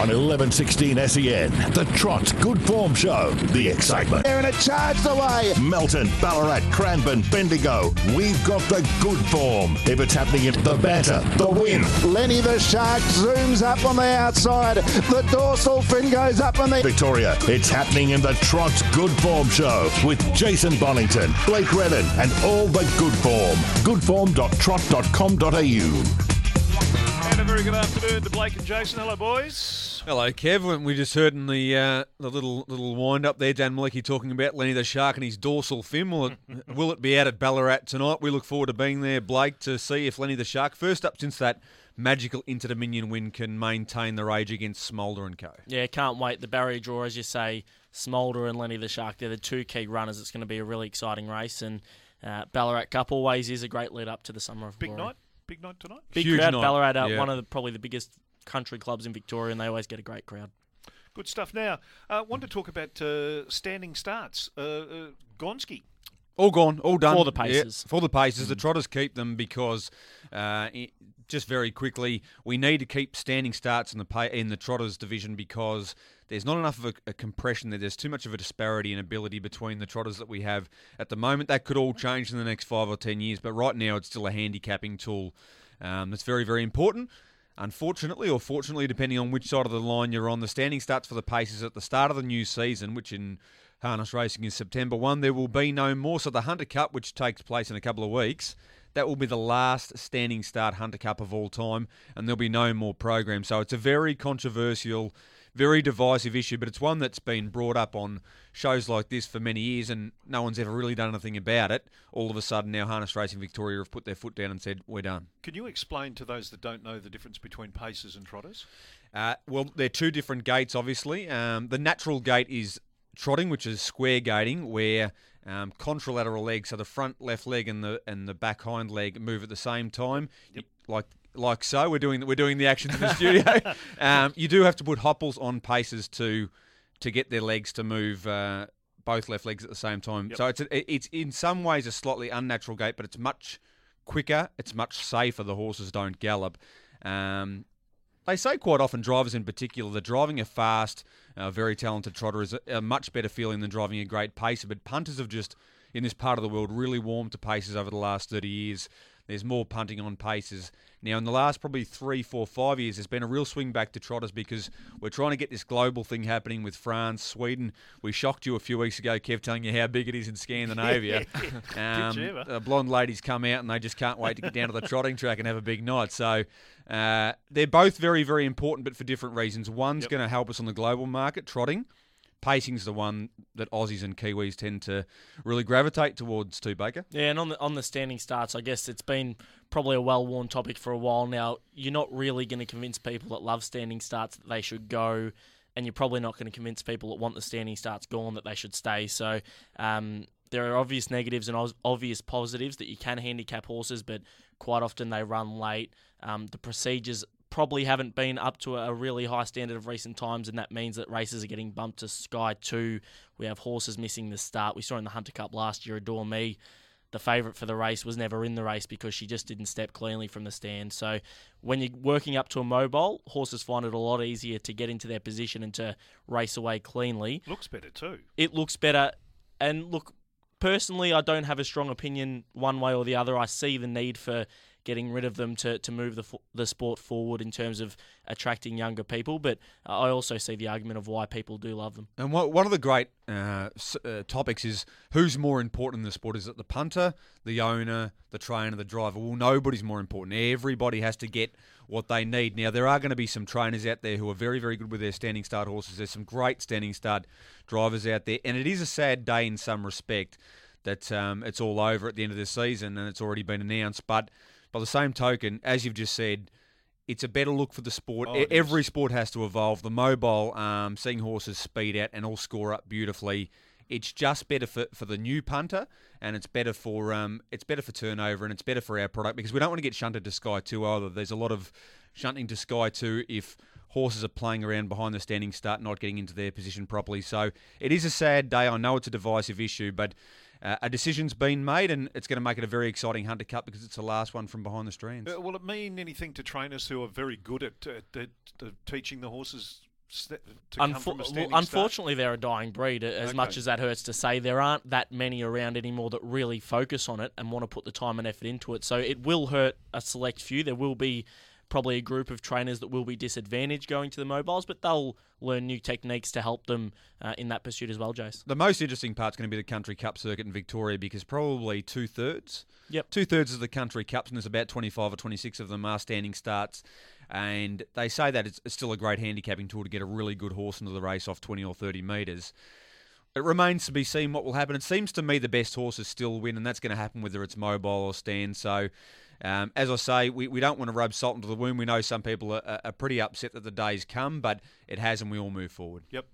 on 1116 SEN. The Trot Good Form Show. The excitement. There and it charged away. Melton, Ballarat, Cranbourne, Bendigo. We've got the good form. If it's happening in the banter, the win. Lenny the Shark zooms up on the outside. The dorsal fin goes up on the... Victoria, it's happening in the Trot Good Form Show with Jason Bonington, Blake Redden and all the good form. goodform.trot.com.au. And a very good afternoon to Blake and Jason. Hello, boys. Hello, Kev. We just heard in the little wind up there, Dan Malecki talking about Lenny the Shark and his dorsal fin. Will it be out at Ballarat tonight? We look forward to being there, Blake, to see if Lenny the Shark, first up since that magical Inter-Dominion win, can maintain the rage against Smolder and Co. Yeah, can't wait. The barrier draw, as you say, Smolder and Lenny the Shark, they're the two key runners. It's going to be a really exciting race, and Ballarat Cup always is a great lead up to the Summer of Glory. Big night tonight. Big Huge crowd. night. Ballarat, Yeah. one of probably the biggest country clubs in Victoria, and they always get a great crowd. Good stuff. Now, want to talk about standing starts. Gonski. All gone, all done. For the Pacers. Yeah, for the Pacers. The Trotters keep them because, just very quickly, we need to keep standing starts in the Trotters division because there's not enough of a compression there. There's too much of a disparity in ability between the Trotters that we have at the moment. That could all change in the next 5 or 10 years, but right now it's still a handicapping tool that's very, very important. Unfortunately, or fortunately, depending on which side of the line you're on, the standing starts for the Pacers at the start of the new season, which in harness racing is September 1, there will be no more. So the Hunter Cup, which takes place in a couple of weeks, that will be the last standing start Hunter Cup of all time, and there'll be no more program. So it's a very controversial, very divisive issue, but it's one that's been brought up on shows like this for many years, and no one's ever really done anything about it. All of a sudden, now Harness Racing Victoria have put their foot down and said, we're done. Can you explain to those that don't know the difference between Pacers and Trotters? Well, they're two different gates, obviously. The natural gate is trotting, which is square gating, where contralateral legs, so the front left leg and the back hind leg move at the same time. Yep. Like so, we're doing the actions in the studio. You do have to put hopples on Pacers to get their legs to move both left legs at the same time. Yep. So it's in some ways a slightly unnatural gait, but it's much quicker. It's much safer. The horses don't gallop. They say quite often, drivers in particular, that driving a fast, very talented trotter is a much better feeling than driving a great pacer. But punters have just, in this part of the world, really warmed to pacers over the last 30 years. There's more punting on pacers. Now, in the last probably 3, 4, 5 years, there's been a real swing back to trotters because we're trying to get this global thing happening with France, Sweden. We shocked you a few weeks ago, Kev, telling you how big it is in Scandinavia. The blonde ladies come out and they just can't wait to get down to the trotting track and have a big night. So they're both very, very important, but for different reasons. One's going to help us on the global market, trotting. Pacing's the one that Aussies and Kiwis tend to really gravitate towards too, Baker. Yeah, and on the standing starts, I guess it's been probably a well-worn topic for a while now. You're not really going to convince people that love standing starts that they should go, and you're probably not going to convince people that want the standing starts gone that they should stay. So there are obvious negatives and obvious positives that you can handicap horses, but quite often they run late. The procedures probably haven't been up to a really high standard of recent times, and that means that races are getting bumped to Sky 2. We have horses missing the start. We saw in the Hunter Cup last year, Adore Me, the favourite for the race, was never in the race because she just didn't step cleanly from the stand. So when you're working up to a mobile, horses find it a lot easier to get into their position and to race away cleanly. Looks better too. It looks better. And look, personally, I don't have a strong opinion one way or the other. I see the need for getting rid of them to move the sport forward in terms of attracting younger people, but I also see the argument of why people do love them. And one of the great topics is who's more important in the sport. Is it the punter, the owner, the trainer, the driver? Well, nobody's more important. Everybody has to get what they need. Now, there are going to be some trainers out there who are very, very good with their standing start horses. There's some great standing start drivers out there, and it is a sad day in some respect that it's all over at the end of the season and it's already been announced, but by the same token, as you've just said, it's a better look for the sport. Every sport has to evolve. The mobile, seeing horses speed out and all score up beautifully, it's just better for the new punter, and it's better for turnover, and it's better for our product because we don't want to get shunted to Sky 2 either. There's a lot of shunting to Sky 2 if horses are playing around behind the standing start, not getting into their position properly. So it is a sad day. I know it's a divisive issue, but a decision's been made, and it's going to make it a very exciting Hunter Cup because it's the last one from behind the strands. Will it mean anything to trainers who are very good at teaching the horses come from a standing unfortunately, they're a dying breed. As much as that hurts to say, there aren't that many around anymore that really focus on it and want to put the time and effort into it. So it will hurt a select few. There will be probably a group of trainers that will be disadvantaged going to the mobiles, but they'll learn new techniques to help them in that pursuit as well, Jace. The most interesting part's going to be the Country Cup circuit in Victoria, because probably two-thirds of the Country Cups, and there's about 25 or 26 of them, are standing starts. And they say that it's still a great handicapping tool to get a really good horse into the race off 20 or 30 metres. It remains to be seen what will happen. It seems to me the best horses still win, and that's going to happen whether it's mobile or stand. So, as I say, we don't want to rub salt into the wound. We know some people are pretty upset that the day's come, but it has, and we all move forward. Yep.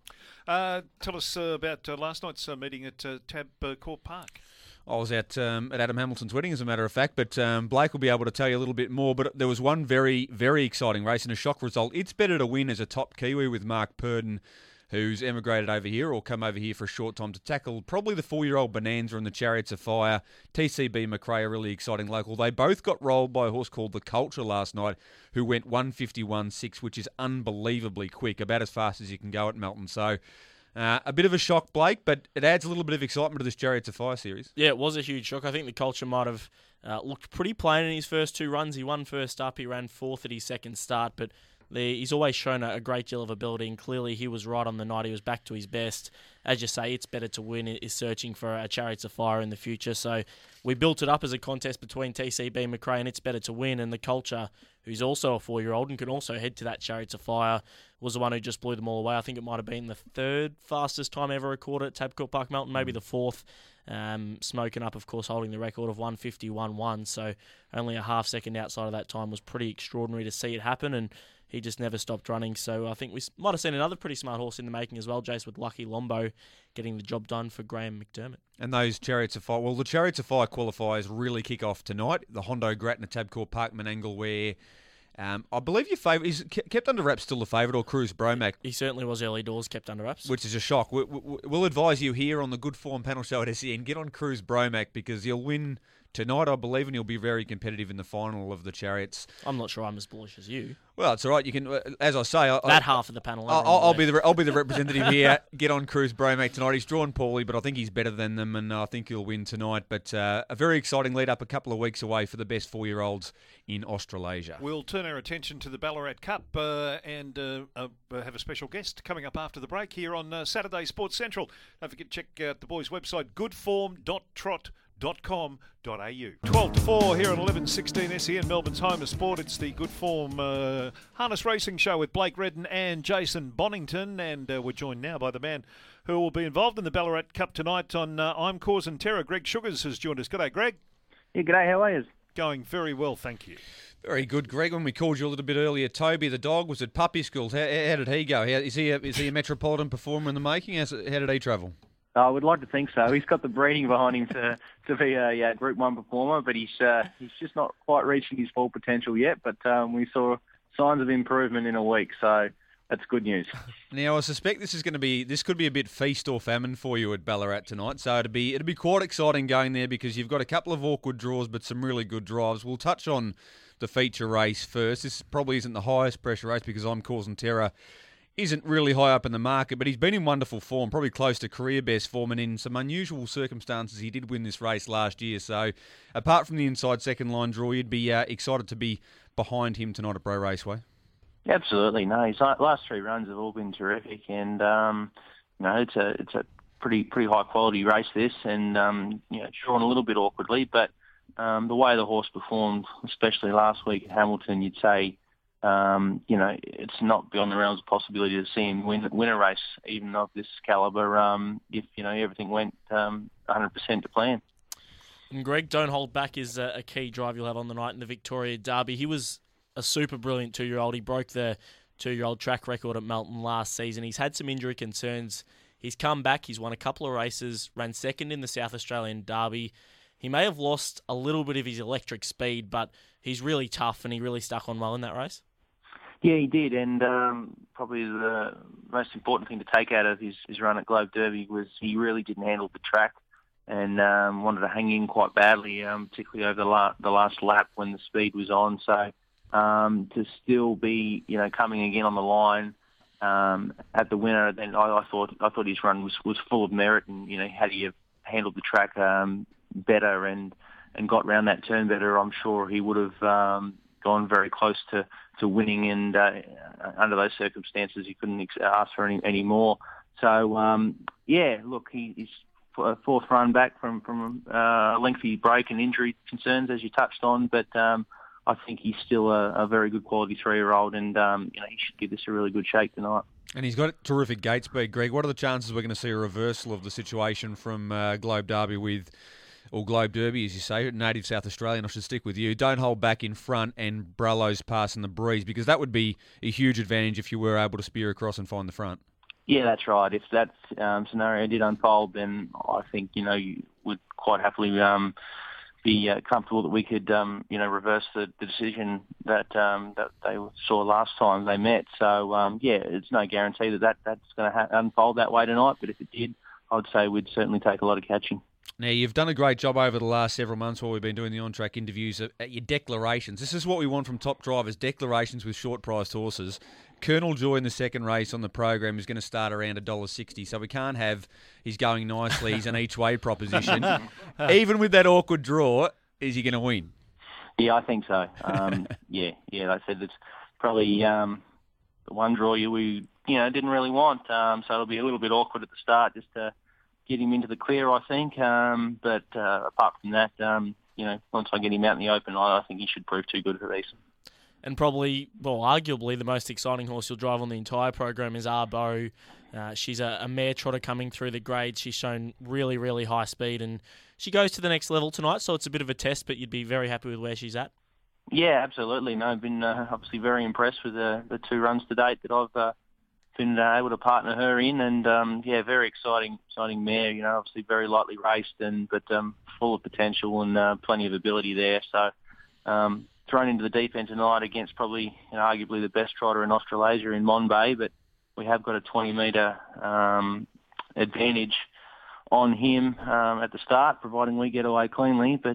Tell us about last night's meeting at Tabcorp Park. I was at Adam Hamilton's wedding, as a matter of fact, but Blake will be able to tell you a little bit more. But there was one very, very exciting race and a shock result. It's better to win as a top Kiwi with Mark Purdon, who's emigrated over here or come over here for a short time to tackle probably the 4-year-old Bonanza and the Chariots of Fire. TCB McRae, a really exciting local. They both got rolled by a horse called The Culture last night, who went 151.6, which is unbelievably quick, about as fast as you can go at Melton. So a bit of a shock, Blake, but it adds a little bit of excitement to this Chariots of Fire series. Yeah, it was a huge shock. I think The Culture might have looked pretty plain in his first two runs. He won first up. He ran fourth at his second start, but he's always shown a great deal of ability, and clearly he was right on the night. He was back to his best. As you say, It's Better to Win is searching for a Chariots of Fire in the future. So we built it up as a contest between TCB McRae and It's Better to Win, and The Culture, who's also a 4-year-old and can also head to that Chariots of Fire, was the one who just blew them all away. I think it might have been the third fastest time ever recorded at Tabcorp Park Melton, maybe the fourth. Smoking up, of course, holding the record of 151.1. So only a half second outside of that time was pretty extraordinary to see it happen, and he just never stopped running. So I think we might have seen another pretty smart horse in the making as well, Jace, with Lucky Lombo getting the job done for Graham McDermott. And those Chariots of Fire, well, the Chariots of Fire qualifiers really kick off tonight. The Hondo Grattan at Tabcorp Park, Menangle, where I believe your favourite is kept under wraps, still the favourite, or Cruz Bromac. He certainly was early doors, kept under wraps. Which is a shock. We'll advise you here on the Good Form panel show at SEN, get on Cruz Bromac, because he'll win tonight, I believe, and he'll be very competitive in the final of the Chariots. I'm not sure I'm as bullish as you. Well, it's all right. You can, as I say, that half of the panel. I'll be the representative here. Get on Cruz Bromac tonight. He's drawn poorly, but I think he's better than them, and I think he'll win tonight. But a very exciting lead up, a couple of weeks away for the best 4-year-olds in Australasia. We'll turn our attention to the Ballarat Cup and have a special guest coming up after the break here on Saturday Sports Central. Don't forget to check out the boys' website, goodform.trot.com.au. 12 to 4 here on 11:16 SEN, Melbourne's home of sport. It's the Good Form Harness Racing Show with Blake Redden and Jason Bonington, and we're joined now by the man who will be involved in the Ballarat Cup tonight on I'm Causing Terror. Greg Sugars has joined us. G'day, Greg. Yeah, g'day. How are you? Going very well, thank you. Very good, Greg. When we called you a little bit earlier, Toby the dog was at puppy school. How did he go? Is he a metropolitan performer in the making? How did he travel? I would like to think so. He's got the breeding behind him to be a Group 1 performer, but he's just not quite reaching his full potential yet. But we saw signs of improvement in a week, so that's good news. Now, I suspect this could be a bit feast or famine for you at Ballarat tonight. So it'd be quite exciting going there, because you've got a couple of awkward draws, but some really good drives. We'll touch on the feature race first. This probably isn't the highest pressure race, because I'm Causing Terror isn't really high up in the market, but he's been in wonderful form, probably close to career best form, and in some unusual circumstances he did win this race last year. So apart from the inside second line draw, you'd be excited to be behind him tonight at Bro Raceway. Absolutely. No, his last 3 runs have all been terrific, and it's a pretty high quality race, this, and it's drawn a little bit awkwardly, but the way the horse performed, especially last week at Hamilton, you'd say it's not beyond the realms of possibility to see him win a race, even of this calibre, if everything went 100% to plan. And Greg, Don't Hold Back is a key drive you'll have on the night in the Victoria Derby. He was a super brilliant 2-year-old. He broke the 2-year-old track record at Melton last season. He's had some injury concerns. He's come back. He's won a couple of races, ran second in the South Australian Derby. He may have lost a little bit of his electric speed, but he's really tough, and he really stuck on well in that race. Yeah, he did, and probably the most important thing to take out of his run at Globe Derby was he really didn't handle the track and wanted to hang in quite badly, particularly over the last lap when the speed was on. So to still be, coming again on the line, at the winner, then I thought his run was full of merit, and had he handled the track better and got round that turn better, I'm sure he would have gone very close to winning. And under those circumstances, he couldn't ask for any more. So look, he's fourth run back from a lengthy break and injury concerns, as you touched on, but I think he's still a very good quality 3-year-old, and he should give this a really good shake tonight. And he's got terrific gate speed, Greg. What are the chances we're going to see a reversal of the situation from Globe Derby or Globe Derby, as you say, native South Australian? I should stick with you. Don't hold back in front and Brello's passing the breeze, because that would be a huge advantage if you were able to spear across and find the front. Yeah, that's right. If that scenario did unfold, then I think you would quite happily be comfortable that we could reverse the decision that they saw last time they met. So it's no guarantee that's going to unfold that way tonight. But if it did, I'd say we'd certainly take a lot of catching. Now, you've done a great job over the last several months while we've been doing the on-track interviews at your declarations. This is what we want from top drivers, declarations with short-priced horses. Colonel Joy in the second race on the program is going to start around $1.60, so we can't have he's going nicely, he's an each-way proposition. Even with that awkward draw, is he going to win? Yeah, I think so. They said it's probably the one draw we didn't really want, so it'll be a little bit awkward at the start just to get him into the clear, I think. But apart from that, once I get him out in the open, I think he should prove too good for Eason. And probably, arguably the most exciting horse you'll drive on the entire program is Arbo. She's a mare trotter coming through the grades. She's shown really, really high speed, and she goes to the next level tonight, so it's a bit of a test, but you'd be very happy with where she's at. Yeah, absolutely. No, I've been obviously very impressed with the 2 runs to date that I've been able to partner her in, and very exciting mare. Obviously very lightly raced, but full of potential and plenty of ability there. So thrown into the deep end tonight against probably arguably the best trotter in Australasia in Monbay, but we have got a 20-metre advantage on him at the start, providing we get away cleanly. But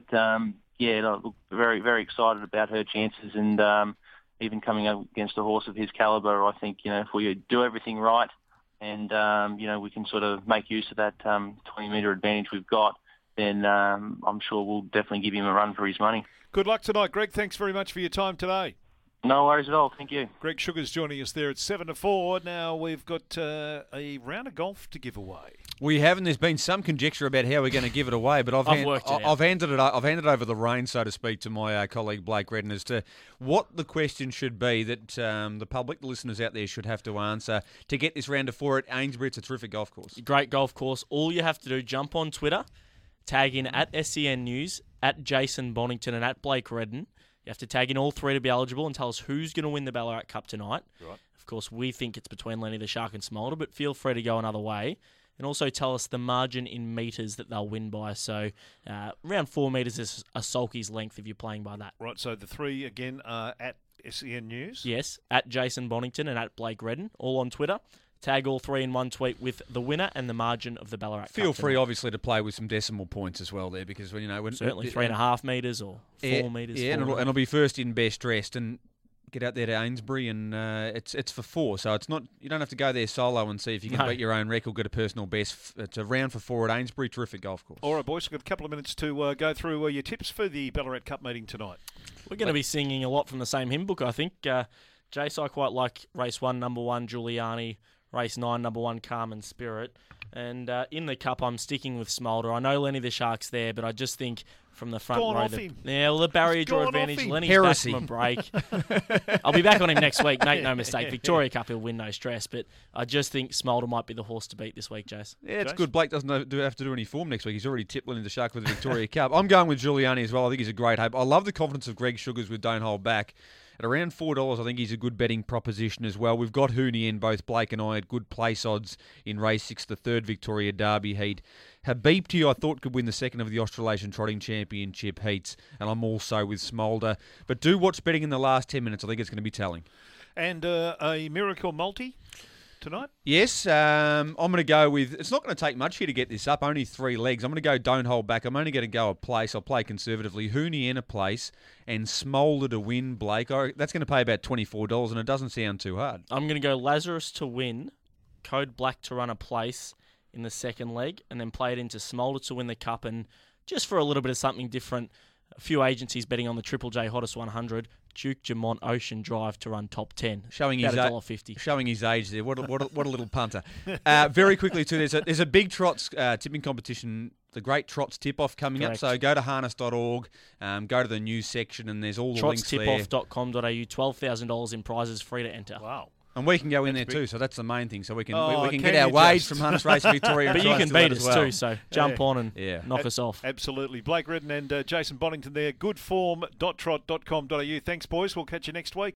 look, very, very excited about her chances, and even coming up against a horse of his calibre, I think, if we do everything right and, we can sort of make use of that 20-metre advantage we've got, then I'm sure we'll definitely give him a run for his money. Good luck tonight, Greg. Thanks very much for your time today. No worries at all. Thank you. Greg Sugars joining us there at 7-4. Now we've got a round of golf to give away. We haven't. There's been some conjecture about how we're going to give it away, but I've handed it over the reins, so to speak, to my colleague Blake Redden as to what the question should be that the public, the listeners out there, should have to answer to get this round of 4 at Ainsbury. It's a terrific golf course. Great golf course. All you have to do, jump on Twitter, tag in at SEN News, at Jason Bonington, and at Blake Redden. You have to tag in all 3 to be eligible and tell us who's going to win the Ballarat Cup tonight. Right. Of course, we think it's between Lenny the Shark and Smolder, but feel free to go another way. And also tell us the margin in metres that they'll win by. So around 4 metres is a sulky's length if you're playing by that. Right, so the 3 again are at SEN News? Yes, at Jason Bonington and at Blake Redden, all on Twitter. Tag all 3 in one tweet with the winner and the margin of the Ballarat Cup. Feel free, obviously, to play with some decimal points as well there, because when certainly 3.5 metres or 4 metres. Yeah, and it'll be first in, best dressed, and get out there to Ainsbury, and it's for 4, so it's not, you don't have to go there solo and see if you can beat your own record, get a personal best. It's a round for 4 at Ainsbury. Terrific golf course. All right, boys, we've got a couple of minutes to go through your tips for the Ballarat Cup meeting tonight. We're going to be singing a lot from the same hymn book, I think. Jace, I quite like race 1, number 1, Giuliani. Race 9, number 1, Carmen Spirit. And in the Cup, I'm sticking with Smolder. I know Lenny the Shark's there, but I just think from the front row... the barrier draw advantage. Lenny's Heresy. back from a break. I'll be back on him next week, make no mistake. Victoria Cup, he'll win, no stress. But I just think Smolder might be the horse to beat this week, Jace. Yeah, it's good. Blake doesn't have to do any form next week. He's already tipped Lenny the Shark with the Victoria Cup. I'm going with Giuliani as well. I think he's a great hope. I love the confidence of Greg Sugars with Don't Hold Back. At around $4, I think he's a good betting proposition as well. We've got Hooney in, both Blake and I, at good place odds in race 6, the 3rd Victoria Derby heat. Habibti, I thought, could win the 2nd of the Australasian Trotting Championship heats, and I'm also with Smolder. But do watch betting in the last 10 minutes. I think it's going to be telling. And a Miracle Multi? tonight? Yes, I'm going to go with... It's not going to take much here to get this up, only 3 legs. I'm going to go Don't Hold Back. I'm only going to go a place. I'll play conservatively. Hooniana place and Smolder to win, Blake. That's going to pay about $24, and it doesn't sound too hard. I'm going to go Lazarus to win, Code Black to run a place in the second leg, and then play it into Smolder to win the Cup. And just for a little bit of something different, a few agencies betting on the Triple J Hottest 100, Duke Dumont Ocean Drive to run top 10. Showing about his $1.50. Showing his age there. What a little punter. Very quickly too, there's a big trots tipping competition, the Great Trots Tip-Off coming Correct. up. So go to harness.org, go to the news section, and there's all the links there. Trotstipoff.com.au, $12,000 in prizes, free to enter. Wow. And we can go in there too, so that's the main thing. So we can we can can get our you wage just? from Harness Racing Victoria. But you can beat us too, so jump on and Yeah. knock us off. Absolutely. Blake Redden and Jason Bonington there. Goodform.trot.com.au. Thanks, boys. We'll catch you next week.